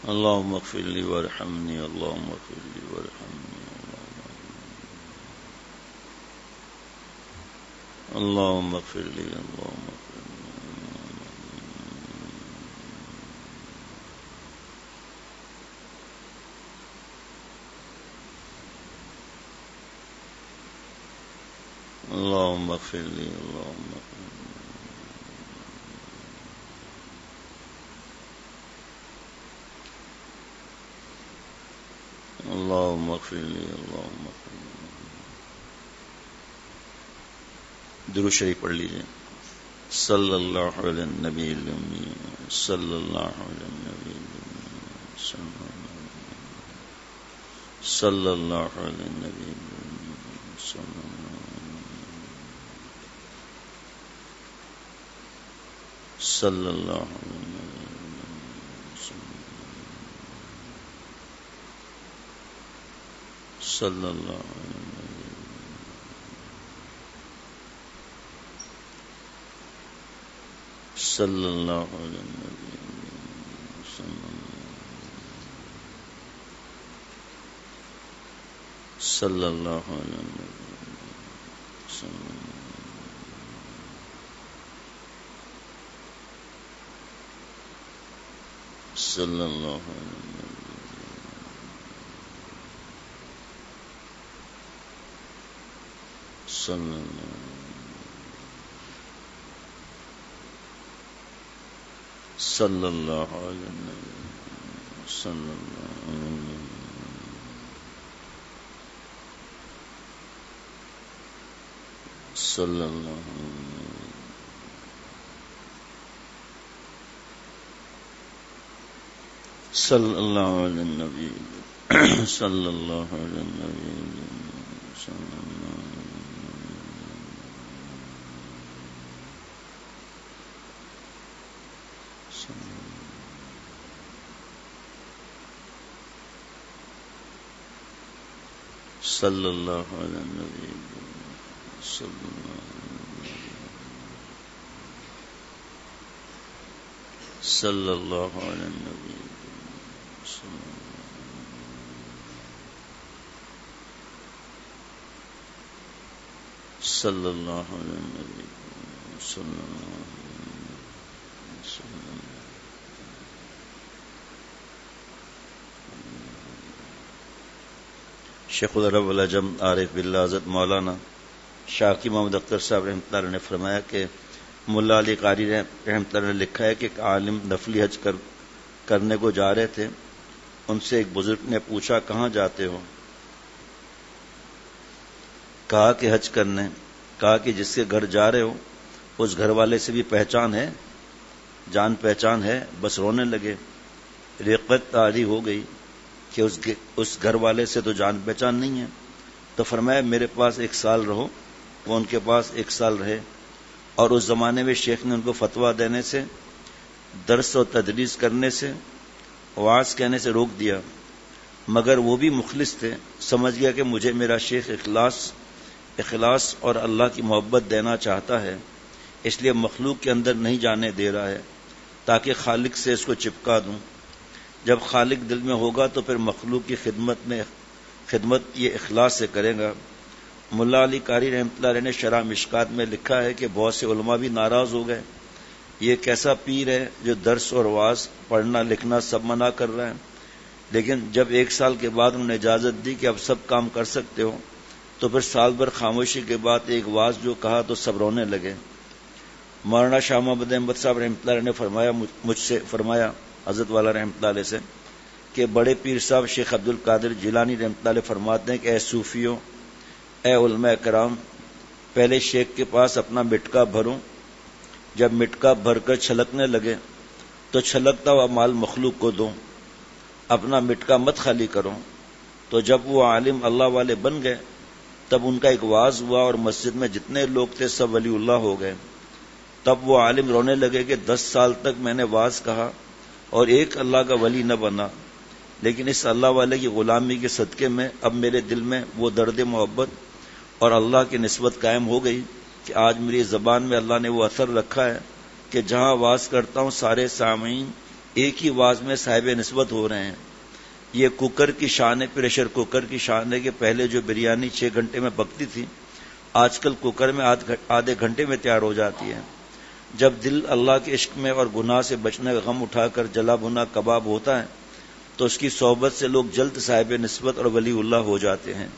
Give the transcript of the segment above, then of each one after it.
اللهم اغفر لي وارحمني اللهم اغفر لي وارحمني اللهم اغفر لي اللهم اغفر لي اللهم اغفر لي اللهم اغفر لي اللهم اغفر لي اللهم اغفر لي درود شریف پڑھ لیجیے صلی اللہ علیہ النبی الامی صلی اللہ علیہ النبی الامی صلی اللہ علیہ النبی الامی صلی اللہ علیہ صلی اللہ صلی اللہ علیہ نبی صلی اللہ علیہ نبی صلی اللہ علیہ صلی اللہ صلی اللہ علیہ نبی صلی اللہ صلی اللہ صلی اللہ علیہ نبی صلی اللہ علیہ نبی صلی اللہ علیہ نبی صلی اللہ علیہ نبی صلی اللہ علیہ نبی شیخ العرب العجم عارف باللہ حضرت مولانا شاقی محمد اختر صاحب رحمۃ اللہ علیہ نے فرمایا کہ ملا علی قاری رحمۃ اللہ نے لکھا ہے کہ ایک عالم نفلی حج کرنے کو جا رہے تھے. ان سے ایک بزرگ نے پوچھا کہاں جاتے ہو؟ کہا کہ حج کرنے. کہا کہ جس کے گھر جا رہے ہو اس گھر والے سے بھی پہچان ہے، جان پہچان ہے؟ بس رونے لگے. رقت طاری ہو گئی کہ اس گھر والے سے تو جان پہچان نہیں ہے. تو فرمایا میرے پاس 1 سال رہو. وہ ان کے پاس 1 سال رہے اور اس زمانے میں شیخ نے ان کو فتویٰ دینے سے، درس و تدریس کرنے سے، وعظ کہنے سے روک دیا. مگر وہ بھی مخلص تھے، سمجھ گیا کہ مجھے میرا شیخ اخلاص اور اللہ کی محبت دینا چاہتا ہے، اس لیے مخلوق کے اندر نہیں جانے دے رہا ہے تاکہ خالق سے اس کو چپکا دوں. جب خالق دل میں ہوگا تو پھر مخلوق کی خدمت یہ اخلاص سے کرے گا. ملا علی قاری رحمۃ اللہ علیہ نے شرح مشکات میں لکھا ہے کہ بہت سے علماء بھی ناراض ہو گئے. یہ کیسا پیر ہے جو درس اور وعظ پڑھنا لکھنا سب منع کر رہا ہے. لیکن جب 1 سال کے بعد انہوں نے اجازت دی کہ اب سب کام کر سکتے ہو تو پھر سال بھر خاموشی کے بعد ایک وعظ جو کہا تو سب رونے لگے. مولانا شاہ محمد احمد صاحب رحمۃ اللہ علیہ نے مجھ سے فرمایا حضرت والا رحمۃ اللہ علیہ سے کہ بڑے پیر صاحب شیخ عبد القادر جیلانی رحمۃ اللہ علیہ فرماتے ہیں کہ اے صوفیوں، اے علماء کرام، پہلے شیخ کے پاس اپنا مٹکا بھرو. جب مٹکا بھر کر چھلکنے لگے تو چھلکتا ہوا مال مخلوق کو دو، اپنا مٹکا مت خالی کرو. تو جب وہ عالم اللہ والے بن گئے تب ان کا ایک وعظ ہوا اور مسجد میں جتنے لوگ تھے سب ولی اللہ ہو گئے. تب وہ عالم رونے لگے کہ 10 سال تک میں نے وعظ کہا اور ایک اللہ کا ولی نہ بنا، لیکن اس اللہ والے کی غلامی کے صدقے میں اب میرے دل میں وہ درد محبت اور اللہ کی نسبت قائم ہو گئی کہ آج میری زبان میں اللہ نے وہ اثر رکھا ہے کہ جہاں وعظ کرتا ہوں سارے سامعین ایک ہی آواز میں صاحب نسبت ہو رہے ہیں. یہ کوکر کی شان ہے، پریشر کوکر کی شان ہے کہ پہلے جو بریانی 6 گھنٹے میں پکتی تھی آج کل کوکر میں آدھے گھنٹے میں تیار ہو جاتی ہے. جب دل اللہ کے عشق میں اور گناہ سے بچنے کا غم اٹھا کر جلا بھنا کباب ہوتا ہے تو اس کی صحبت سے لوگ جلد صاحب نسبت اور ولی اللہ ہو جاتے ہیں.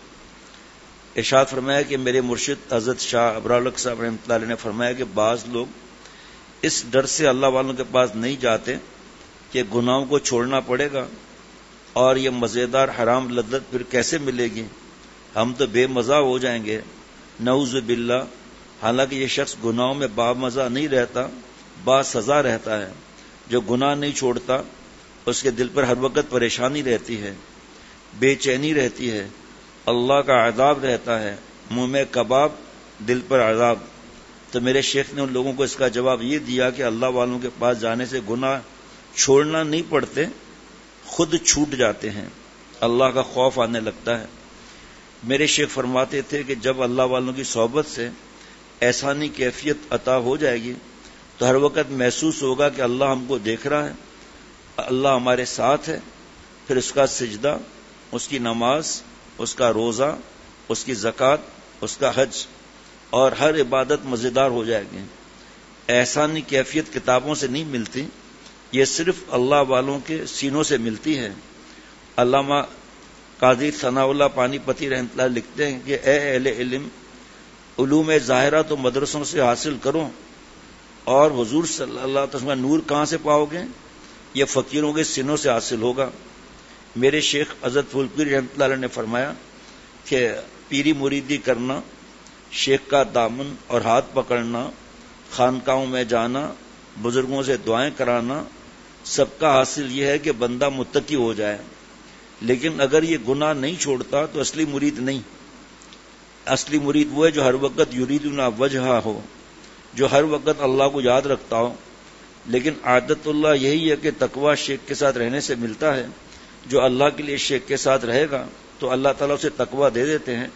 ارشاد فرمایا کہ میرے مرشد حضرت شاہ ابرالق صاحب رحمۃ اللہ علیہ نے فرمایا کہ بعض لوگ اس ڈر سے اللہ والوں کے پاس نہیں جاتے کہ گناہوں کو چھوڑنا پڑے گا اور یہ مزیدار حرام لذت پھر کیسے ملے گی، ہم تو بے مزہ ہو جائیں گے، نعوذ باللہ. حالانکہ یہ شخص گناہوں میں با مزہ نہیں رہتا، با سزا رہتا ہے. جو گناہ نہیں چھوڑتا اس کے دل پر ہر وقت پریشانی رہتی ہے، بے چینی رہتی ہے، اللہ کا عذاب رہتا ہے، منہ میں کباب دل پر عذاب. تو میرے شیخ نے ان لوگوں کو اس کا جواب یہ دیا کہ اللہ والوں کے پاس جانے سے گناہ چھوڑنا نہیں پڑتے، خود چھوٹ جاتے ہیں، اللہ کا خوف آنے لگتا ہے. میرے شیخ فرماتے تھے کہ جب اللہ والوں کی صحبت سے احسانی کیفیت عطا ہو جائے گی تو ہر وقت محسوس ہوگا کہ اللہ ہم کو دیکھ رہا ہے، اللہ ہمارے ساتھ ہے. پھر اس کا سجدہ، اس کی نماز، اس کا روزہ، اس کی زکوٰۃ، اس کا حج اور ہر عبادت مزیدار ہو جائے گی. احسانی کیفیت کتابوں سے نہیں ملتی، یہ صرف اللہ والوں کے سینوں سے ملتی ہے. علامہ قاضی ثناء اللہ پانی پتی رحمۃ اللہ لکھتے ہیں کہ اے اہل علم، علوم ظاہرہ تو مدرسوں سے حاصل کرو، اور حضور صلی اللہ علیہ وسلم کا نور کہاں سے پاؤ گے؟ یہ فقیروں کے سینوں سے حاصل ہوگا. میرے شیخ حضرت پھول پیر رحمۃ اللہ علیہ نے فرمایا کہ پیری مریدی کرنا، شیخ کا دامن اور ہاتھ پکڑنا، خانقاہوں میں جانا، بزرگوں سے دعائیں کرانا، سب کا حاصل یہ ہے کہ بندہ متقی ہو جائے. لیکن اگر یہ گناہ نہیں چھوڑتا تو اصلی مرید نہیں. اصلی مرید وہ ہے جو ہر وقت یریدنا وجہہ ہو، جو ہر وقت اللہ کو یاد رکھتا ہو. لیکن عادت اللہ یہی ہے کہ تقویٰ شیخ کے ساتھ رہنے سے ملتا ہے. جو اللہ کے لیے شیخ کے ساتھ رہے گا تو اللہ تعالیٰ اسے تقویٰ دے دیتے ہیں.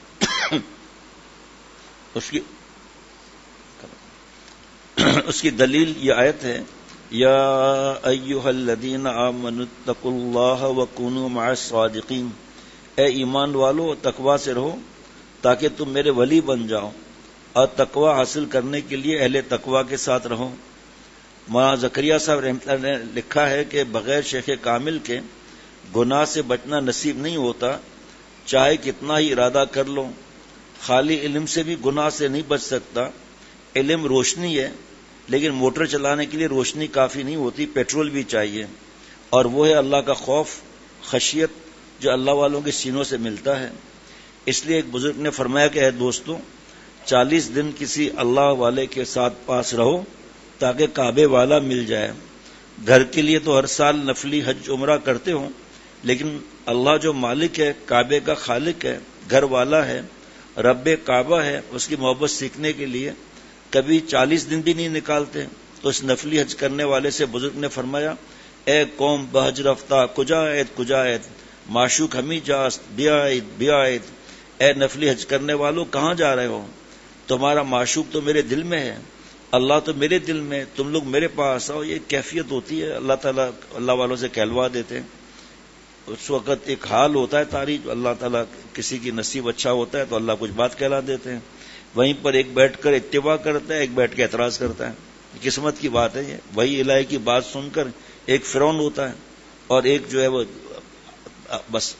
اس کی دلیل یہ آیت ہے، یا ایھا الذین آمنوا اتقوا اللہ وکونوا مع الصادقین. اے ایمان والو، تقویٰ سے رہو تاکہ تم میرے ولی بن جاؤ، اور تقویٰ حاصل کرنے کے لیے اہل تقویٰ کے ساتھ رہو. مولانا زکریا صاحب رحمۃ اللہ نے لکھا ہے کہ بغیر شیخ کامل کے گناہ سے بچنا نصیب نہیں ہوتا، چاہے کتنا ہی ارادہ کر لو. خالی علم سے بھی گناہ سے نہیں بچ سکتا. علم روشنی ہے، لیکن موٹر چلانے کے لیے روشنی کافی نہیں ہوتی، پیٹرول بھی چاہیے، اور وہ ہے اللہ کا خوف، خشیت، جو اللہ والوں کے سینوں سے ملتا ہے. اس لیے ایک بزرگ نے فرمایا کہ اے دوستو، 40 دن کسی اللہ والے کے ساتھ پاس رہو تاکہ کعبے والا مل جائے. گھر کے لیے تو ہر سال نفلی حج عمرہ کرتے ہو، لیکن اللہ جو مالک ہے، کعبے کا خالق ہے، گھر والا ہے، رب کعبہ ہے، اس کی محبت سیکھنے کے لیے کبھی 40 دن بھی نہیں نکالتے. تو اس نفلی حج کرنے والے سے بزرگ نے فرمایا، اے قوم بحج رفتہ کجا عید کجا عید، معشوق ہمیں جاست بیاید بیاید. اے نفلی حج کرنے والوں، کہاں جا رہے ہو؟ تمہارا معشوق تو میرے دل میں ہے، اللہ تو میرے دل میں، تم لوگ میرے پاس آؤ. یہ کیفیت ہوتی ہے. اللہ تعالیٰ اللہ والوں سے کہلوا دیتے ہیں. اس وقت ایک حال ہوتا ہے تاریخ، اللہ تعالیٰ کسی کی نصیب اچھا ہوتا ہے تو اللہ کچھ بات کہلا دیتے ہیں. وہیں پر ایک بیٹھ کر اتباع کرتا ہے، ایک بیٹھ کے اعتراض کرتا ہے. قسمت کی بات ہے یہ. وہی الہی کی بات سن کر ایک فرعون ہوتا ہے اور ایک جو ہے وہ بس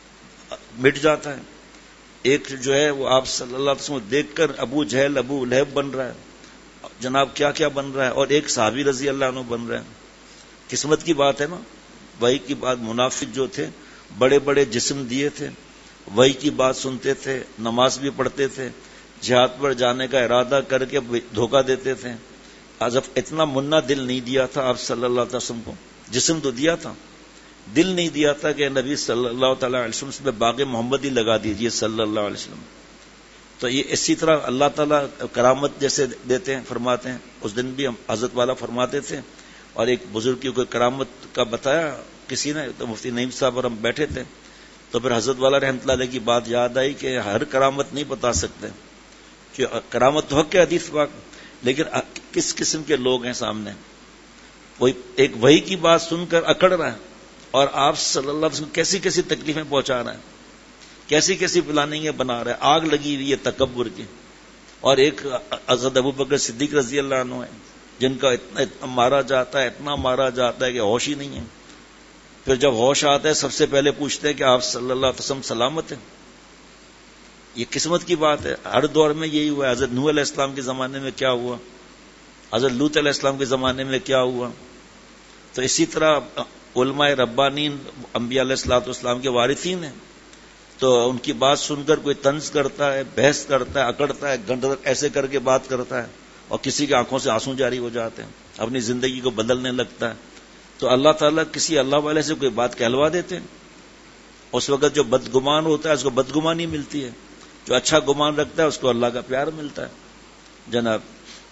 مٹ جاتا ہے. ایک جو ہے وہ آپ صلی اللہ علیہ وسلم دیکھ کر ابو جہل ابو لہب بن رہا ہے، جناب کیا کیا بن رہا ہے، اور ایک صحابی رضی اللہ عنہ بن رہے ہیں. قسمت کی بات ہے نا. وہی کی بات منافق جو تھے، بڑے بڑے جسم دیے تھے، وہی کی بات سنتے تھے، نماز بھی پڑھتے تھے، جہاد پر جانے کا ارادہ کر کے دھوکہ دیتے تھے. آج اتنا منا دل نہیں دیا تھا آپ صلی اللہ علیہ وسلم کو. جسم تو دیا تھا، دل نہیں دیا تھا کہ نبی صلی اللہ تعالیٰ علیہ وسلم سے باغ محمدی لگا دیجیے صلی اللہ علیہ وسلم. تو یہ اسی طرح اللہ تعالیٰ کرامت جیسے دیتے ہیں، فرماتے ہیں. اس دن بھی ہم حضرت والا فرماتے تھے، اور ایک بزرگ کی کوئی کرامت کا بتایا کسی نے، تو مفتی نعیم صاحب اور ہم بیٹھے تھے، تو پھر حضرت والا رحمۃ اللہ علیہ کی بات یاد آئی کہ ہر کرامت نہیں بتا سکتے، کہ کرامت تو حق ہے حدیث پاک، لیکن کس قسم کے لوگ ہیں سامنے. وہی ایک وحی کی بات سن کر اکڑ رہا ہے، اور آپ صلی اللہ علیہ وسلم کیسی کیسی تکلیفیں پہنچا رہے ہیں، کیسی کیسی پلاننگیں بنا رہے ہیں، آگ لگی ہوئی ہے تکبر کی. اور ایک حضرت ابوبکر صدیق رضی اللہ عنہ ہے جن کا اتنا مارا جاتا ہے، اتنا مارا جاتا ہے کہ ہوش ہی نہیں ہے. پھر جب ہوش آتا ہے سب سے پہلے پوچھتے ہیں کہ آپ صلی اللہ علیہ وسلم سلامت ہیں. یہ قسمت کی بات ہے، ہر دور میں یہی ہوا ہے. حضرت نوح علیہ السلام کے زمانے میں کیا ہوا، حضرت لوط علیہ السلام کے زمانے میں کیا ہوا. تو اسی طرح علماء ربانین انبیاء علیہ الصلوۃ والسلام کے وارثین ہیں، تو ان کی بات سن کر کوئی طنز کرتا ہے، بحث کرتا ہے، اکڑتا ہے، گندر ایسے کر کے بات کرتا ہے، اور کسی کی آنکھوں سے آنسو جاری ہو جاتے ہیں، اپنی زندگی کو بدلنے لگتا ہے. تو اللہ تعالیٰ کسی اللہ والے سے کوئی بات کہلوا دیتے ہیں. اس وقت جو بدگمان ہوتا ہے اس کو بدگمانی ملتی ہے، جو اچھا گمان رکھتا ہے اس کو اللہ کا پیار ملتا ہے. جناب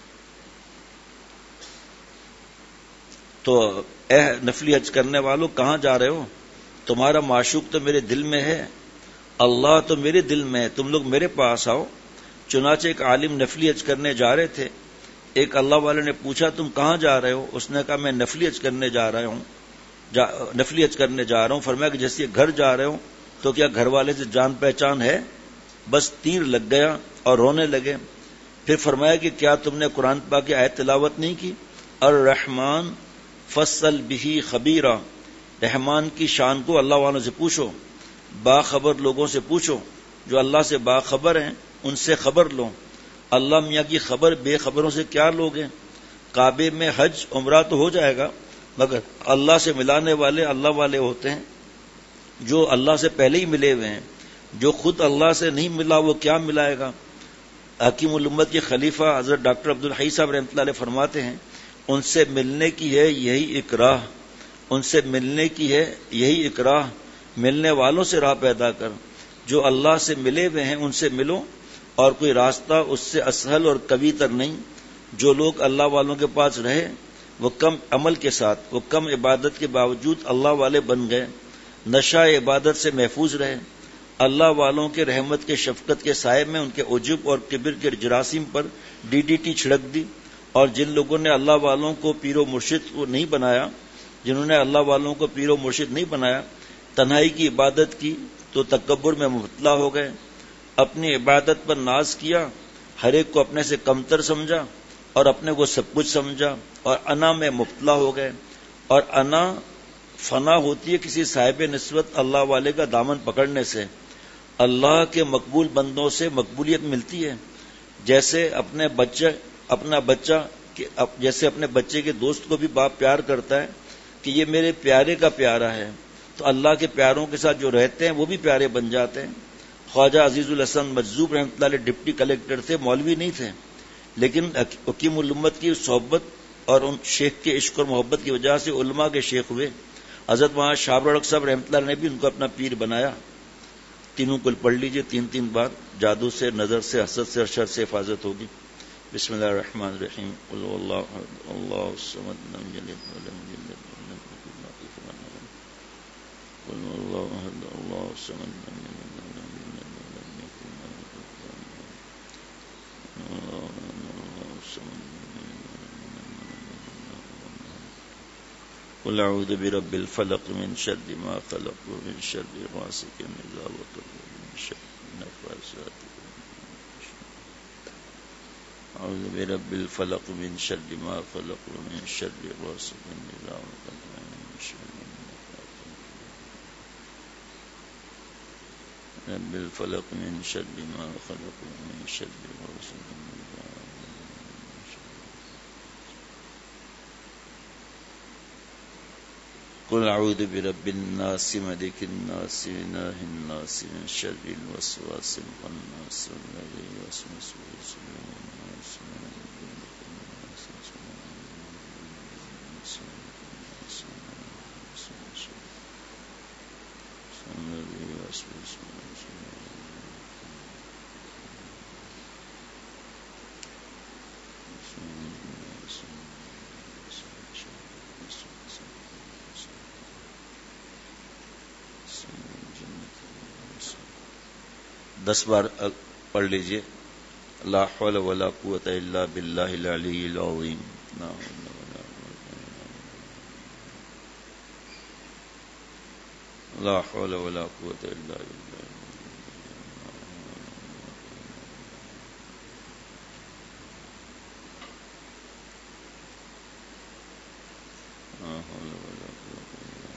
تو اے نفلی حج کرنے والوں کہاں جا رہے ہو؟ تمہارا معشوق تو میرے دل میں ہے، اللہ تو میرے دل میں ہے، تم لوگ میرے پاس آؤ. چنانچہ ایک عالم نفلی حج کرنے جا رہے تھے. ایک اللہ والے نے پوچھا تم کہاں جا رہے ہو؟ اس نے کہا میں نفلی حج کرنے جا رہا ہوں. فرمایا کہ جیسے گھر جا رہے ہوں تو کیا گھر والے سے جان پہچان ہے؟ بس تیر لگ گیا اور رونے لگے. پھر فرمایا کہ کیا تم نے قرآن پاک کی آیت تلاوت نہیں کی؟ الرحمن فصل بہی خبیرہ، رحمان کی شان کو اللہ والوں سے پوچھو، باخبر لوگوں سے پوچھو، جو اللہ سے باخبر ہیں ان سے خبر لو. اللہ میاں کی خبر بے خبروں سے کیا لوگ ہیں؟ کعبے میں حج عمرہ تو ہو جائے گا، مگر اللہ سے ملانے والے اللہ والے ہوتے ہیں جو اللہ سے پہلے ہی ملے ہوئے ہیں. جو خود اللہ سے نہیں ملا وہ کیا ملائے گا؟ حکیم الامت کے خلیفہ حضرت ڈاکٹر عبدالحی صاحب رحمۃ اللہ علیہ فرماتے ہیں ان سے ملنے کی ہے یہی ایک راہ، ان سے ملنے کی ہے یہی ایک راہ، ملنے والوں سے راہ پیدا کر. جو اللہ سے ملے ہوئے ہیں ان سے ملو، اور کوئی راستہ اس سے اسہل اور قوی تر نہیں. جو لوگ اللہ والوں کے پاس رہے وہ کم عمل کے ساتھ، وہ کم عبادت کے باوجود اللہ والے بن گئے، نشہ عبادت سے محفوظ رہے. اللہ والوں کے رحمت کے شفقت کے سائے میں ان کے عجب اور کبر کے جراثیم پر DDT چھڑک دی. اور جن لوگوں نے اللہ والوں کو پیر و مرشد کو نہیں بنایا، جنہوں نے اللہ والوں کو پیر و مرشد نہیں بنایا، تنہائی کی عبادت کی تو تکبر میں مبتلا ہو گئے. اپنی عبادت پر ناز کیا، ہر ایک کو اپنے سے کمتر سمجھا اور اپنے کو سب کچھ سمجھا، اور انا میں مبتلا ہو گئے. اور انا فنا ہوتی ہے کسی صاحب نسبت اللہ والے کا دامن پکڑنے سے. اللہ کے مقبول بندوں سے مقبولیت ملتی ہے، جیسے اپنے بچے کے دوست کو بھی باپ پیار کرتا ہے کہ یہ میرے پیارے کا پیارا ہے، تو اللہ کے پیاروں کے ساتھ جو رہتے ہیں وہ بھی پیارے بن جاتے ہیں. خواجہ عزیز الحسن مجذوب رحمۃ اللہ علیہ ڈپٹی کلیکٹر تھے، مولوی نہیں تھے، لیکن حکیم الامت کی صحبت اور ان شیخ کے عشق اور محبت کی وجہ سے علماء کے شیخ ہوئے. حضرت وہاں شاہ رڑک صاحب رحمۃ اللہ نے بھی ان کو اپنا پیر بنایا. تینوں کل پڑھ لیجئے 3 بار. جادو سے، نظر سے، حسد سے اور شر سے حفاظت ہوگی. بسم اللہ الرحمن الرحیم. قل هو اللہ احد اللہ الصمد لم یلد ولم یولد ولم یکن له کفوا احد. قل هو اللہ احد اللہ الصمد لم یلد ولم یولد ولم یکن له کفوا احد. قل اعوذ برب الفلق من شر ما خلق ومن شر غاسق اذا وقب ومن شر النفاثات. اعوذ برب الفلق من شر ما خلق ومن شر غاسق اذا وقب ومن شر النفاثات. رب الفلق من شر ما خلق ومن شر غاسق اذا وقب. قل اعوذ برب الناس ملك الناس اله الناس من شر الوسواس الخناس الذي يوسوس في صدور الناس من الجنة والناس. دس بار پڑھ لیجئے. لا حول ولا قوت الا باللہ العلی العظیم. لا حول ولا قوة الا بالله. لا حول ولا قوة الا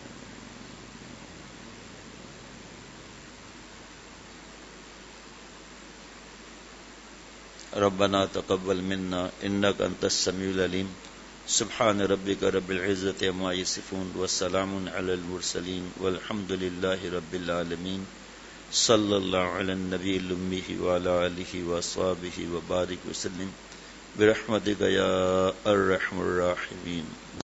بالله. ربنا تقبل منا انك انت السميع العليم. سبحان ربك رب العزة عما يصفون وسلام على المرسلين والحمد لله رب العالمين. صلى الله على النبي الأمي وعلى آله وصحبه وبارك وسلم برحمتك يا أرحم الراحمين.